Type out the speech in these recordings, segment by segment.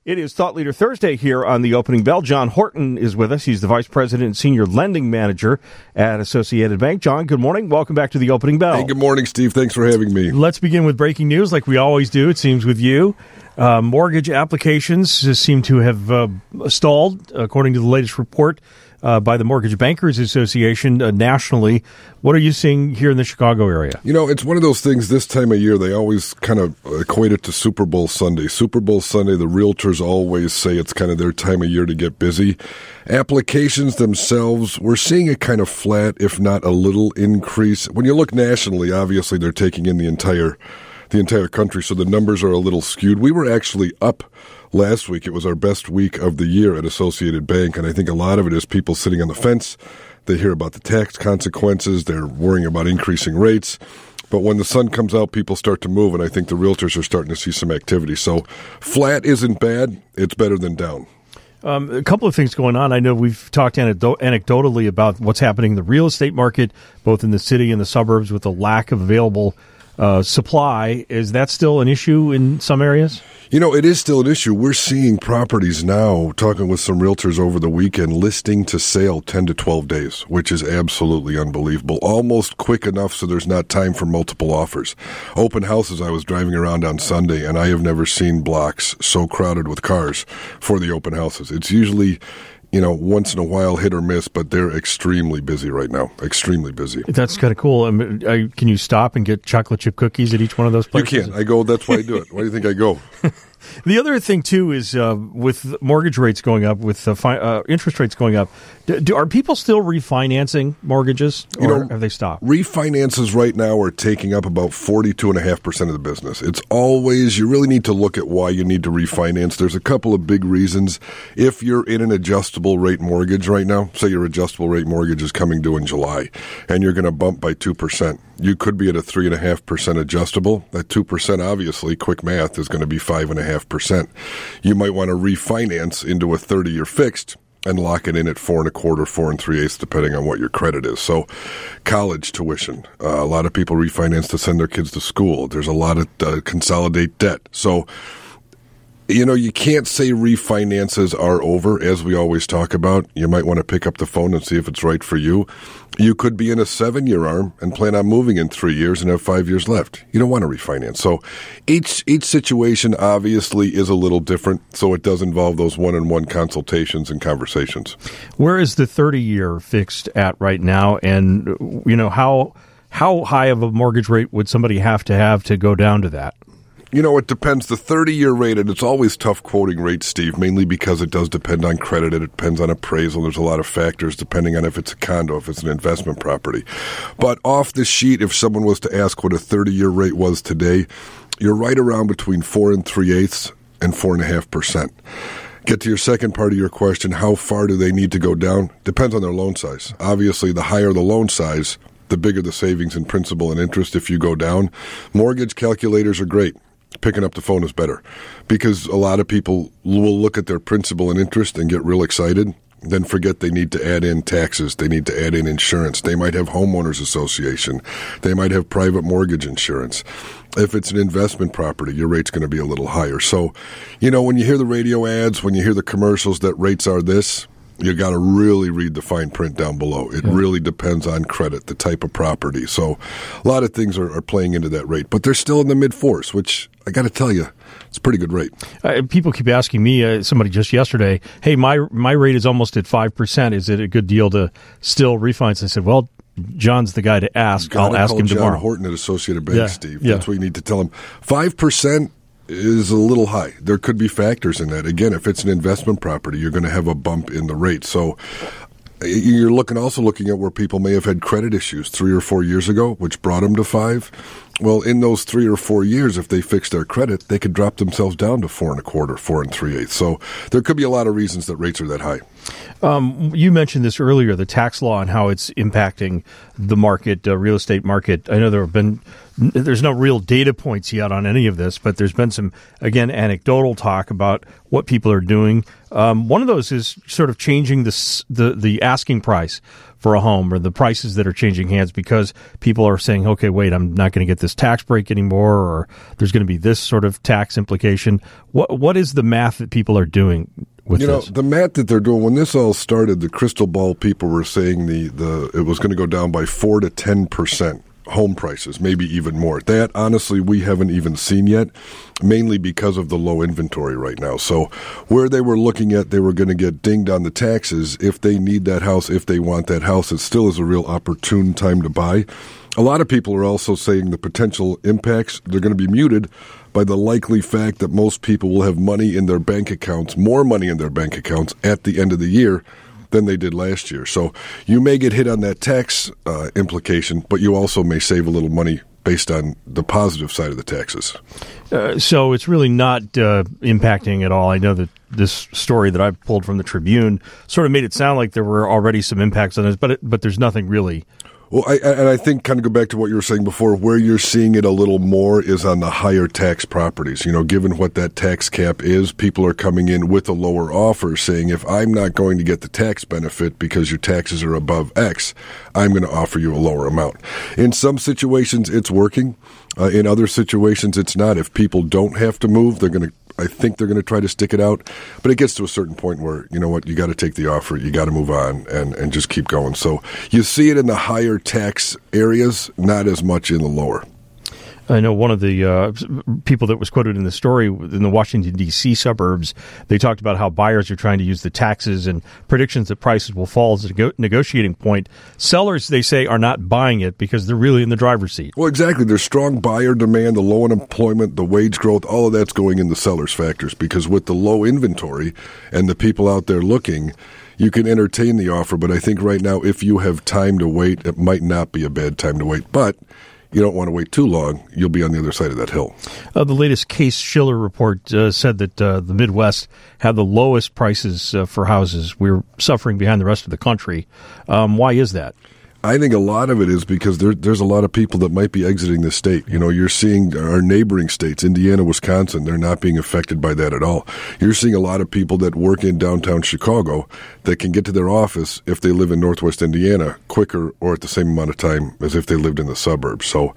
It is Thought Leader Thursday here on the Opening Bell. John Horton is with us. He's the Vice President and Senior Lending Manager at Associated Bank. John, good morning. Welcome back to the Opening Bell. Hey, good morning, Steve. Thanks for having me. Let's begin with breaking news like we always do, it seems, with you. Mortgage applications seem to have stalled, according to the latest report by the Mortgage Bankers Association nationally. What are you seeing here in the Chicago area? You know, it's one of those things this time of year, they always kind of equate it to Super Bowl Sunday. Super Bowl Sunday, the realtors always say it's kind of their time of year to get busy. Applications themselves, we're seeing it kind of flat, if not a little increase. When you look nationally, obviously they're taking in the entire country, so the numbers are a little skewed. We were actually up last week. It was our best week of the year at Associated Bank, and I think a lot of it is people sitting on the fence. They hear about the tax consequences. They're worrying about increasing rates. But when the sun comes out, people start to move, and I think the realtors are starting to see some activity. So flat isn't bad. It's better than down. A couple of things going on. I know we've talked anecdotally about what's happening in the real estate market, both in the city and the suburbs, with the lack of available supply. Is that still an issue in some areas? You know, it is still an issue. We're seeing properties now, talking with some realtors over the weekend, listing to sale 10 to 12 days, which is absolutely unbelievable. Almost quick enough so there's not time for multiple offers. Open houses, I was driving around on Sunday, and I have never seen blocks so crowded with cars for the open houses. It's usually, you know, once in a while hit or miss, but they're extremely busy right now. Extremely busy. That's kind of cool. Can you stop and get chocolate chip cookies at each one of those places? You can. That's why I do it. Why do you think I go? The other thing, too, is with mortgage rates going up, with interest rates going up, are people still refinancing mortgages, or have they stopped? Refinances right now are taking up about 42.5% of the business. It's always, you really need to look at why you need to refinance. There's a couple of big reasons. If you're in an adjustable rate mortgage right now, say your adjustable rate mortgage is coming due in July, and you're going to bump by 2%. You could be at a 3.5% adjustable. That 2%, obviously, quick math, is going to be 5.5%. You might want to refinance into a 30-year fixed and lock it in at 4.25%, 4 3/8, depending on what your credit is. So, college tuition. A lot of people refinance to send their kids to school. There's a lot of consolidate debt. So, you know, you can't say refinances are over, as we always talk about. You might want to pick up the phone and see if it's right for you. You could be in a 7-year ARM and plan on moving in 3 years and have 5 years left. You don't want to refinance. So each situation obviously is a little different, so it does involve those one-on-one consultations and conversations. Where is the 30-year fixed at right now? And, you know, how high of a mortgage rate would somebody have to go down to that? You know, it depends. The 30-year rate, and it's always tough quoting rates, Steve, mainly because it does depend on credit. It depends on appraisal. There's a lot of factors depending on if it's a condo, if it's an investment property. But off the sheet, if someone was to ask what a 30-year rate was today, you're right around between 4 3/8 and 4.5%. Get to your second part of your question, how far do they need to go down? Depends on their loan size. Obviously, the higher the loan size, the bigger the savings in principal and interest if you go down. Mortgage calculators are great. Picking up the phone is better because a lot of people will look at their principal and interest and get real excited, then forget they need to add in taxes. They need to add in insurance. They might have homeowners association. They might have private mortgage insurance. If it's an investment property, your rate's going to be a little higher. So, you know, when you hear the radio ads, when you hear the commercials that rates are this, you got to really read the fine print down below. It really depends on credit, the type of property. So a lot of things are playing into that rate. But they're still in the mid-4s, which I got to tell you, it's a pretty good rate. People keep asking me, somebody just yesterday, hey, my rate is almost at 5%. Is it a good deal to still refinance? I said, well, John's the guy to ask. I'll ask him tomorrow. John Horton at Associated Bank, Steve. That's what you need to tell him. 5% is a little high. There could be factors in that. Again, if it's an investment property, you're going to have a bump in the rate. So you're also looking at where people may have had credit issues 3 or 4 years ago, which brought them to 5. Well, in those 3 or 4 years, if they fix their credit, they could drop themselves down to 4.25%, 4 3/8. So there could be a lot of reasons that rates are that high. You mentioned this earlier, the tax law and how it's impacting the market, real estate market. I know there's no real data points yet on any of this, but there's been some, again, anecdotal talk about what people are doing. One of those is sort of changing the asking price for a home, or the prices that are changing hands because people are saying, okay, wait, I'm not going to get this tax break anymore, or there's going to be this sort of tax implication. What is the math that people are doing with this? The math that they're doing, when this all started, the crystal ball people were saying it was going to go down by 4 to 10%. Home prices, maybe even more. That, honestly, we haven't even seen yet, mainly because of the low inventory right now. So where they were looking at, they were going to get dinged on the taxes. If they need that house, if they want that house, it still is a real opportune time to buy. A lot of people are also saying the potential impacts, they're going to be muted by the likely fact that most people will have money in their bank accounts, more money in their bank accounts at the end of the year than they did last year. So you may get hit on that tax implication, but you also may save a little money based on the positive side of the taxes. So it's really not impacting at all. I know that this story that I pulled from the Tribune sort of made it sound like there were already some impacts on this, but there's nothing really. Well, I think kind of go back to what you were saying before, where you're seeing it a little more is on the higher tax properties. Given what that tax cap is, people are coming in with a lower offer saying, if I'm not going to get the tax benefit because your taxes are above X, I'm going to offer you a lower amount. In some situations, it's working. In other situations, it's not. If people don't have to move, I think they're going to try to stick it out, but it gets to a certain point where, you know what, you got to take the offer, you got to move on and just keep going. So you see it in the higher tax areas, not as much in the lower. I know one of the people that was quoted in the story in the Washington, D.C. suburbs, they talked about how buyers are trying to use the taxes and predictions that prices will fall as a negotiating point. Sellers, they say, are not buying it because they're really in the driver's seat. Well, exactly. There's strong buyer demand, the low unemployment, the wage growth, all of that's going in the seller's factors because with the low inventory and the people out there looking, you can entertain the offer. But I think right now, if you have time to wait, it might not be a bad time to wait. But you don't want to wait too long. You'll be on the other side of that hill. The latest Case-Shiller report said that the Midwest had the lowest prices for houses. We're suffering behind the rest of the country. Why is that? I think a lot of it is because there's a lot of people that might be exiting the state. You're seeing our neighboring states, Indiana, Wisconsin, they're not being affected by that at all. You're seeing a lot of people that work in downtown Chicago that can get to their office if they live in Northwest Indiana quicker or at the same amount of time as if they lived in the suburbs. So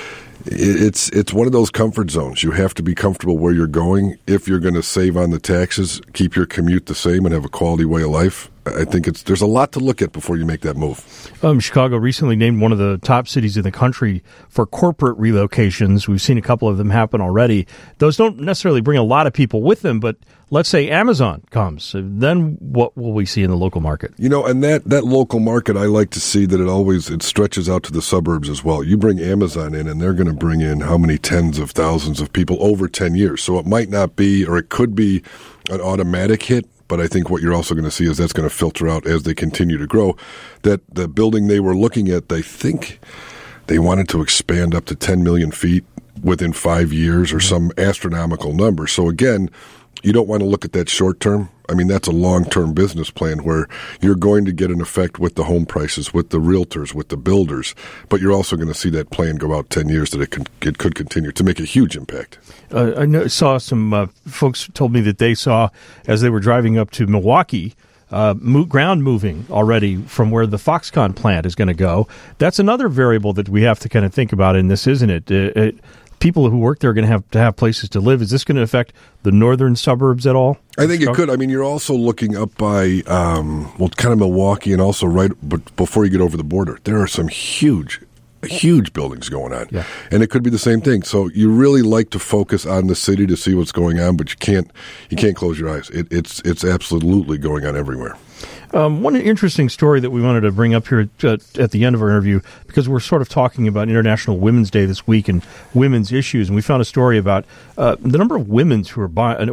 it's one of those comfort zones. You have to be comfortable where you're going. If you're going to save on the taxes, keep your commute the same and have a quality way of life, I think there's a lot to look at before you make that move. Chicago recently named one of the top cities in the country for corporate relocations. We've seen a couple of them happen already. Those don't necessarily bring a lot of people with them, but let's say Amazon comes. Then what will we see in the local market? And that local market, I like to see that it stretches out to the suburbs as well. You bring Amazon in, and they're going to bring in how many tens of thousands of people over 10 years. So it might not be, or it could be an automatic hit. But I think what you're also going to see is that's going to filter out as they continue to grow. That the building they were looking at, they think they wanted to expand up to 10 million feet within 5 years or some astronomical number. So again, you don't want to look at that short term. I mean, that's a long-term business plan where you're going to get an effect with the home prices, with the realtors, with the builders, but you're also going to see that plan go out 10 years that it could continue to make a huge impact. I saw some folks told me that they saw, as they were driving up to Milwaukee, ground moving already from where the Foxconn plant is going to go. That's another variable that we have to kind of think about in this, isn't it? People who work there are going to have places to live. Is this going to affect the northern suburbs at all? I think it could. I mean, you're also looking up by, kind of Milwaukee and also right before you get over the border. There are some huge buildings going on. Yeah. And it could be the same thing. So you really like to focus on the city to see what's going on, but you can't close your eyes. It's absolutely going on everywhere. One interesting story that we wanted to bring up here at the end of our interview, because we're sort of talking about International Women's Day this week and women's issues, and we found a story about the number of women who are buying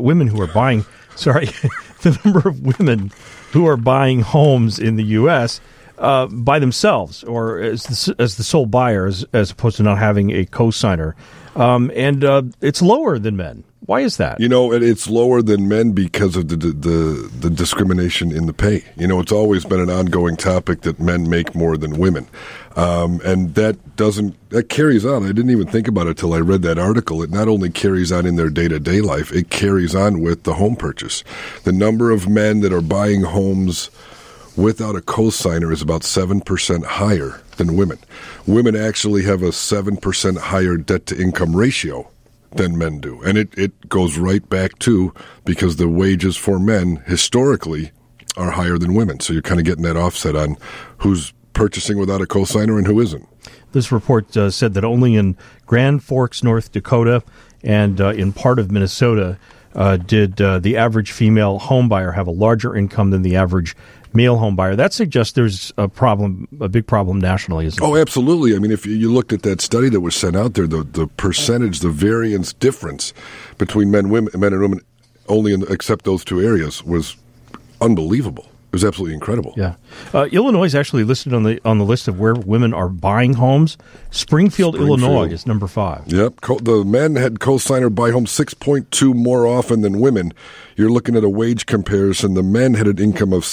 homes in the U.S. By themselves or as the sole buyer, as opposed to not having a co-signer, and it's lower than men. Why is that? It's lower than men because of the discrimination in the pay. It's always been an ongoing topic that men make more than women. And that carries on. I didn't even think about it till I read that article. It not only carries on in their day-to-day life, it carries on with the home purchase. The number of men that are buying homes without a cosigner is about 7% higher than women. Women actually have a 7% higher debt-to-income ratio than men do. And it goes right back to because the wages for men historically are higher than women. So you're kind of getting that offset on who's purchasing without a cosigner and who isn't. This report said that only in Grand Forks, North Dakota, and in part of Minnesota did the average female home buyer have a larger income than the average male home buyer. That suggests there's a big problem nationally, isn't it? Oh, absolutely. I mean, if you looked at that study that was sent out there, the percentage, the variance difference between men and women, only except those two areas, was unbelievable. It was absolutely incredible. Yeah, Illinois is actually listed on the list of where women are buying homes. Springfield, Illinois is number 5. Yep, the men had cosigner buy homes 6.2 more often than women. You're looking at a wage comparison. The men had an income of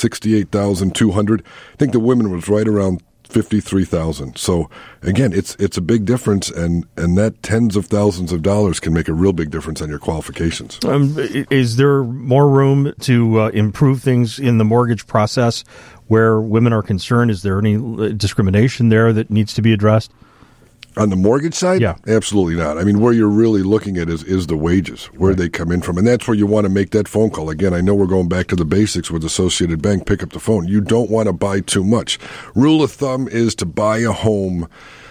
$68,200. I think the women was right around $53,000. So again, it's a big difference, and that tens of thousands of dollars can make a real big difference on your qualifications. Is there more room to improve things in the mortgage process where women are concerned? Is there any discrimination there that needs to be addressed? On the mortgage side? Yeah. Absolutely not. I mean, where you're really looking at is the wages, where they come in from. And that's where you want to make that phone call. Again, I know we're going back to the basics with Associated Bank. Pick up the phone. You don't want to buy too much. Rule of thumb is to buy a home,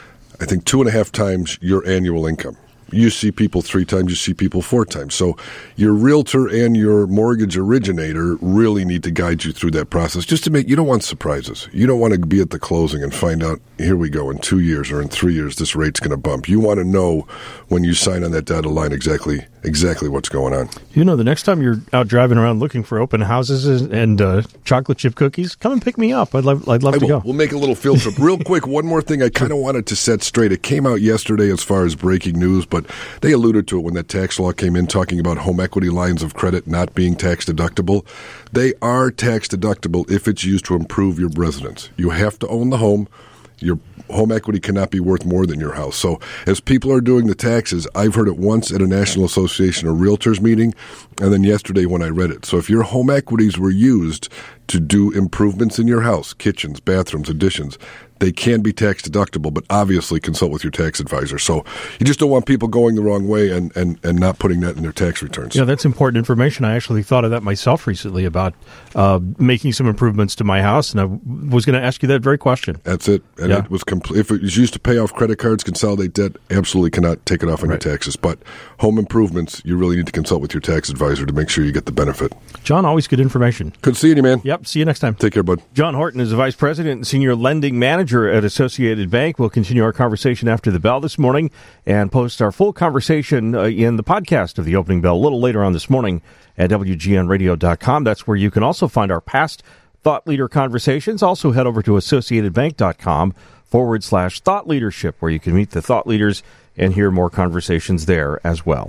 I think, 2.5 times your annual income. You see people 3 times, you see people 4 times. So your realtor and your mortgage originator really need to guide you through that process just to you don't want surprises. You don't want to be at the closing and find out, here we go, in 2 years or in 3 years, this rate's going to bump. You want to know when you sign on that dotted line exactly what's going on. You know, the next time you're out driving around looking for open houses and chocolate chip cookies, come and pick me up. I'd love to go. We'll make a little field trip. Real quick, one more thing I kind of wanted to set straight. It came out yesterday as far as breaking news, but they alluded to it when that tax law came in, talking about home equity lines of credit not being tax deductible. They are tax deductible if it's used to improve your residence. You have to own the home. Your home equity cannot be worth more than your house. So as people are doing the taxes, I've heard it once at a National Association of Realtors meeting, and then yesterday when I read it. So if your home equities were used to do improvements in your house, kitchens, bathrooms, additions, they can be tax deductible, but obviously consult with your tax advisor. So you just don't want people going the wrong way and not putting that in their tax returns. Yeah, that's important information. I actually thought of that myself recently about making some improvements to my house, and I was going to ask you that very question. That's it. And it was if it was used to pay off credit cards, consolidate debt, absolutely cannot take it off on your taxes. But home improvements, you really need to consult with your tax advisor to make sure you get the benefit. John, always good information. Good seeing you, man. Yep, see you next time. Take care, bud. John Horton is the Vice President and Senior Lending Manager at Associated Bank. We'll continue our conversation after the bell this morning and post our full conversation in the podcast of the opening bell a little later on this morning at WGNradio.com. That's where you can also find our past Thought Leader conversations. Also head over to AssociatedBank.com/Thought Leadership, where you can meet the thought leaders and hear more conversations there as well.